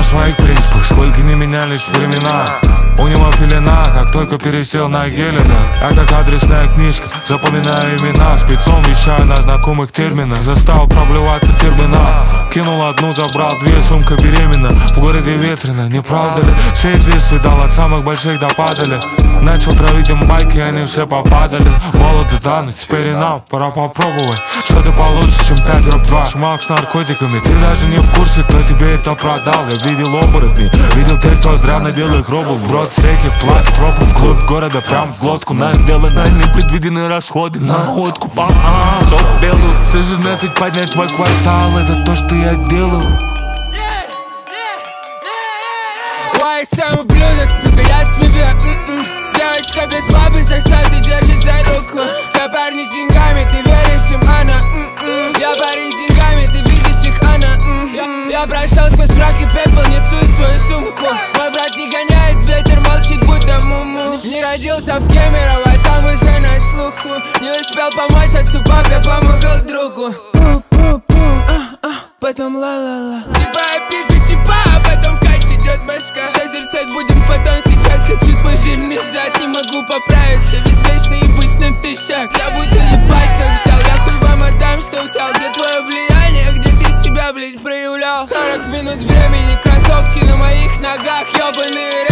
своих принципах, сколько не менялись времена. У него пелена, как только пересел на Гелена. Я как адресная книжка, запоминаю имена. Спецом вещаю на знакомых терминах. Застал проблеваться терминал. Кинул одну, забрал две, сумка беременна. В городе ветрено, не правда ли? Шейп здесь видал, от самых больших до падали. Начал травить им байки, они все попадали. Молоды таны, теперь и нам пора попробовать. Что-то получше, чем 5 дробь 2. Шмак с наркотиками, ты даже не в курсе, кто тебе это продал. Я видел оборотни, видел тех, кто зря надел их робов. Брод с реки в пласт, тропу вглубь города, прям в глотку. На сделаны непредвиденные расходы на откуп. Все делаю, с 16 поднять твой квартал, это то, что я делаю. Ой, сам ублюдок, сука, я себе Девочка без папы сосет и держит за руку. Все парни с деньгами, ты веришь им, она Я парень с деньгами, ты видишь их, она Я прошел сквозь мрак и пепел, несу свою сумку. Мой брат не гоняет ветер, молчит, будто муму. Не родился в Кемерово, а там уже на слуху. Не успел помочь отцу, папе помогал другу. Потом ла-ла-ла. Типа я пишу, типа, а потом в кайф идет башка. Созерцать будем потом, сейчас хочу твой жирный зад. Не могу поправиться, ведь вечно ебусь на тысячах. Я буду ебать как взял, я хуй вам отдам, что взял. Где твое влияние, где ты себя, блять, проявлял? 40 минут времени, кроссовки на моих ногах, ёбаные